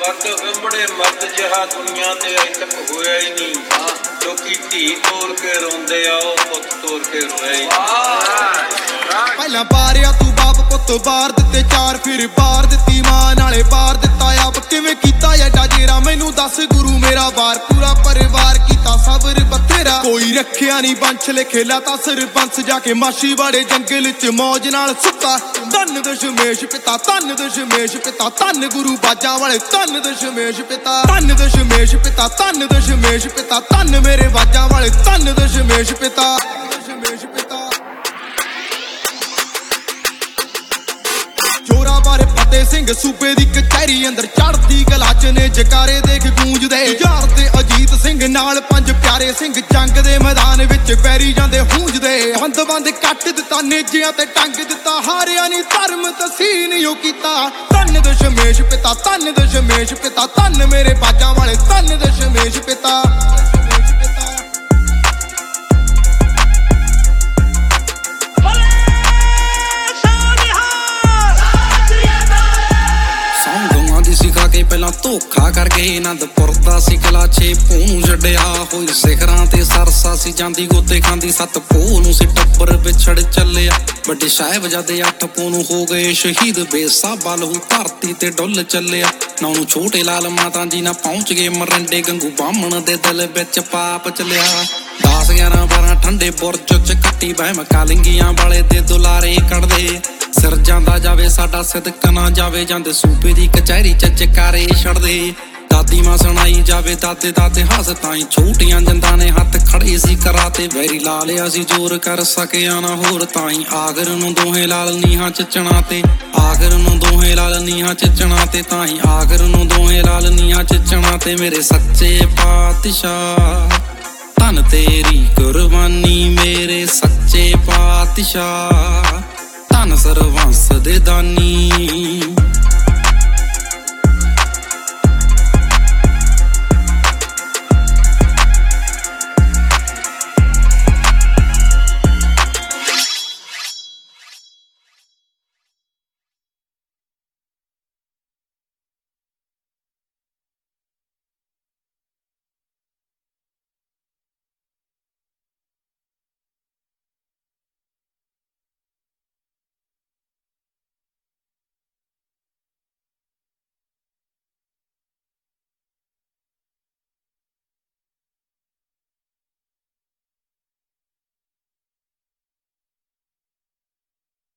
बड़े मर्द जिहा दुनिया ते अज तक होया ही नहीं। लोकी धी तोड़ के रोंदे आ, पुत तोड़ के रोया ही नहीं। पहला बारिया तू बाप पुत बार दिते चार, फिर बार दिती मां नाले बार दिता आप। किवें कीता एडा जेरा मैनू दस गुरु मेरा बार, पूरा परिवार कीता सबर बथेरा। कोई रखिया नहीं बंश लिखे लाता सरबंस, जाके माशी वाले जंगल च मौज नाल सुता। धन दशमेश पिता, धन दशमेश पिता, धन गुरु बाजा वाले, धन दशमेश पिता, धन दशमेश पिता, धन दशमेश पिता, धन मेरे बाजा वाले, धन दशमेश पिता, दशमेश पिता। जोरा बारे फतेह सिंह सूबे दी कचहरी अंदर चढ़दी कला च ने जकारे देख गूंजदे। यार ते अजीत सिंह नाल पंज प्यारे सिंह, जंग दे मैदान विच पैरी जांदे हूंजदे। बंद बंद कट दिता नेजियां ते टंग दिता, हारिया नी धर्म तसीन यो कीता। धन दशमेश पिता, धन दशमेश पिता, धन मेरे बाजा वाले, धन दशमेश पिता। ਪਹਿਲਾਂ ਧੋਖਾ ਕਰਕੇ ਆਨੰਦਪੁਰ ਦਾ ਸੀ ਕਲਾ 6 ਪੋਹ ਨੂੰ ਛੱਡਿਆ ਹੋਈ ਸਿਖਰਾਂ ਤੇ ਸਰਸਾ ਸੀ ਜਾਂਦੀ ਗੋਤੇ ਖਾਂਦੀ 7 ਪੋਹ ਨੂੰ ਸੀ ਟੱਬਰ ਵਿਛੜ ਚੱਲਿਆ। ਵੱਡੇ ਸਾਹਿਬਜ਼ਾਦੇ 8 ਪੋਹ ਨੂੰ ਹੋ ਗਏ ਸ਼ਹੀਦ, ਬੇਸਾਬਾ ਲਹੂ ਧਰਤੀ ਤੇ ਡੁੱਲ ਚੱਲਿਆ। ਨਾ ਉਹਨੂੰ ਛੋਟੇ ਲਾਲ ਮਾਤਾ ਜੀ ਨਾ ਪਹੁੰਚ ਗਏ ਮਰੰਡੇ, ਗੰਗੂ ਬਾਹਮਣ ਦੇ ਦਿਲ ਵਿੱਚ ਪਾਪ ਚੱਲਿਆ। 10 11 12 ਠੰਡੇ ਬੁਰਜ ਚ ਕੱਟੀ ਬਹਿਮ ਕਾਲਿੰਗੀਆਂ ਵਾਲੇ ਦੇ ਦੁਲਾਰੇ ਕੱਢਦੇ। ਸਿਰ ਜਾਂਦਾ ਜਾਵੇ ਸਾਡਾ ਸਿਦਕ ਨਾ ਜਾਵੇ, ਜਾਂਦੇ ਸੂਬੇ ਦੀ ਕਚਹਿਰੀ ਚ ਚਕਾਰੇ ਛੱਡਦੇ। ਦਾਦੀ ਮਾਂ ਸੁਣਾਈ ਜਾਵੇ ਦਾਦੇ ਦਾਦੇ ਹੱਸ, ਤਾਈਂ ਛੋਟੀਆਂ ਜੰਦਾਂ ਨੇ ਹੱਥ ਖੜੇ ਸੀ ਕਰਾਤੇ। ਵੈਰੀ ਲਾ ਲਿਆ ਸੀ ਜ਼ੋਰ ਕਰ ਸਕਿਆ ਨਾ ਹੋਰ, ਤਾਈਂ ਆਖਰ ਨੂੰ ਦੋਹੇ ਲਾਲ ਨੀਹਾਂ ਚ ਚਣਾ ਤੇ, ਆਖਰ ਨੂੰ ਦੋਹੇ ਲਾਲ ਨੀਹਾਂ ਚ ਚਣਾ ਤੇ, ਤਾਈਂ ਆਖਰ ਨੂੰ ਦੋਹੇ ਲਾਲ ਨੀਹਾਂ ਚ ਚਣਾ ਤੇ। ਮੇਰੇ ਸੱਚੇ ਪਾਤਸ਼ਾਹ ਧੰਨ ਤੇਰੀ ਕੁਰਬਾਨੀ, ਮੇਰੇ ਸੱਚੇ ਪਾਤਸ਼ਾਹ ਧੰਨ ਸਰਬੰਸ ਦੇ ਦਾਨੀ।